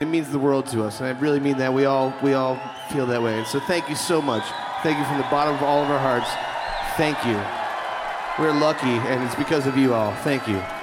It means the world to us, and I really mean that. We all feel that way. And so thank you so much. Thank you from the bottom of all of our hearts. Thank you. We're lucky, and it's because of you all. Thank you.